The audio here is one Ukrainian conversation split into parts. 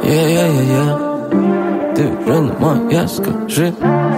Ти вже не моя, скажи.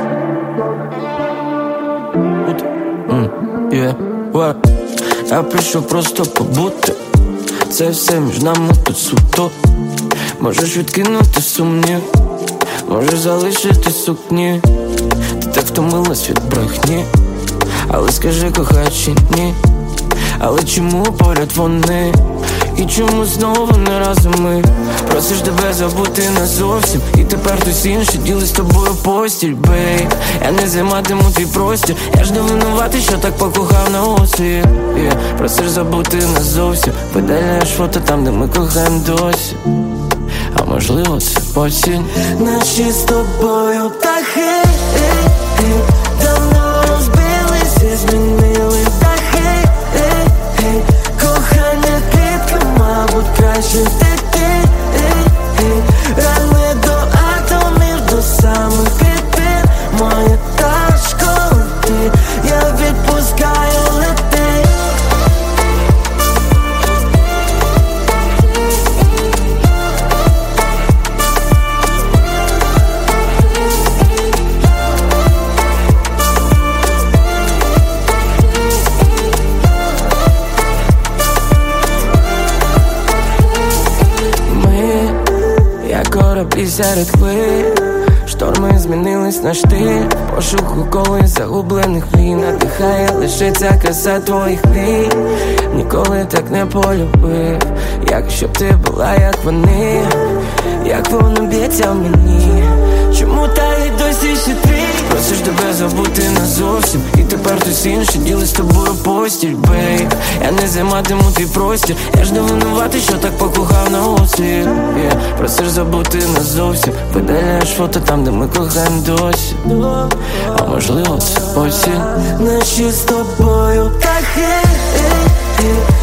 Я прийшов просто побути. Це все між нами тут суто. Можеш відкинути сумнів, можеш залишити сукні. Ти так втомилась від брехні, але скажи, кохай чи ні. Але чому поряд вони? І чому знову не разом ми? Просиш тебе забути назовсім, і тепер хтось інший ділить з тобою постіль, бейб. Я не займатиму твій простір, я ж не винуватий, що так покохав на ослі. Просиш забути назовсім, видаляєш фото там, де ми кохаємо досі. А можливо це осінь. Наші з тобою птахи давно розбились і змінили дахи. Кохання квітка, мабуть, краще втекти. Рани до атомів, до самих клітин. Моя тачка летить, я відпускаю, лети. Кораблі серед хвиль, шторми змінились на штиль. Пошуку колись загублених мрій надихає лише ця краса твоїх мрій. Ніколи так не полюбив, якщо б ти була як вони. Як воно б'ється в мені, чому та й досі ще три? Просиш тебе забути назовсім, і тепер хтось інший ділить з тобою постіль, бейб. Я не займатиму твій простір, я ж не винуватий, що так покохав на ослі. Просиш забути назовсім, видаляєш фото там, де ми кохаємо досі. А можливо це осінь. Наші з тобою птахи